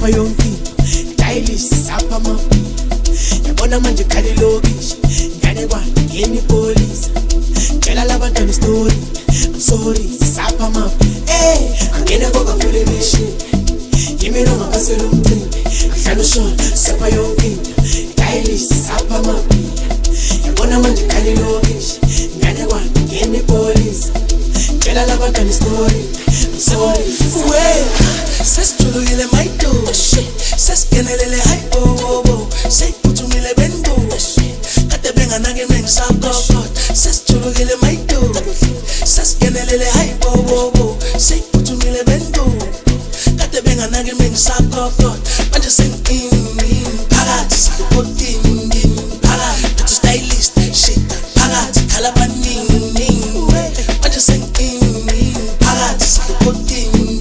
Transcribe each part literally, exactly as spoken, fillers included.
sapha yonke stylish sapha mapi yabona manje khali lokishi ngane kwani ngeni police tshela labantwana story I'm sorry sapha mapi eh angene boka fule mission yimi noma baselo umcimbi ahlalo shona sapha yonke stylish sapha mapi yabona manje khali lokishi ngane kwani ngeni police tshela labantwana story I'm sorry Well, sesijulukile mayido sesigenelele hayi bobo seyiphuthumile bendo kade benganake mengisakokot sesijulukile mayido sesigenelele hayi bobo seyiphuthumile bendo kade benganake mengisakokot manje sengini phakathi sikotini phakathi bethu stylist shit phakathi khala baningi manje sengini phakathi sikotini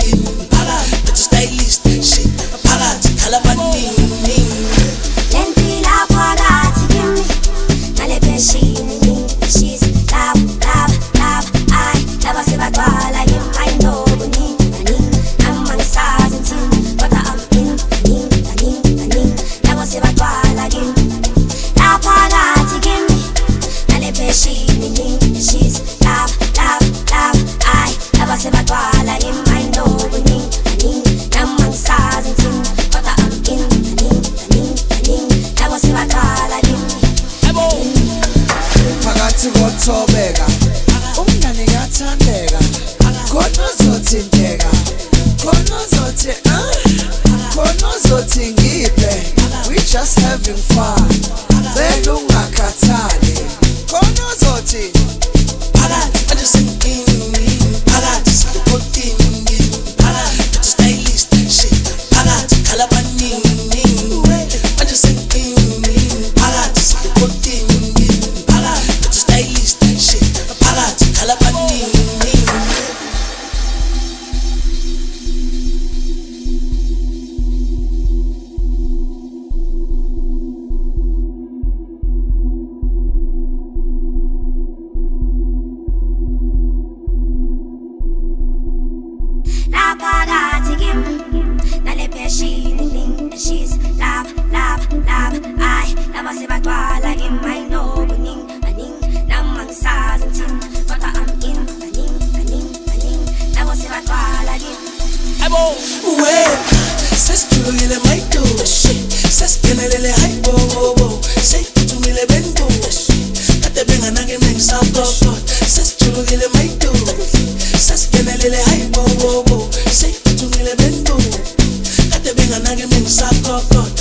Thobeka umngane ngathandeka khona uzothinteka khona uzothi ah khona uzothi ngiphe we just having fun then ungakhathali khona uzothi phakathi manje sengini phakathi sikotini phakathi bethu stylist shit phakathi khala baningi manje sengini phakathi sikotini phakathi kimi nale pheshini she's love love love I lava sebagcwala kimi I know kuningi aningi nami ngisazi ngithini kodwa I'm in aningi aningi aningi lava sebagcwala kimi abo well sesijulukile mayido sesigenelele hayi bobo seyiphuthumile bendo kade benganake mengisakokot sesijulukile mayido sesigenelele hayi bobo seyiphuthumile bendo kade benganake mengisakokot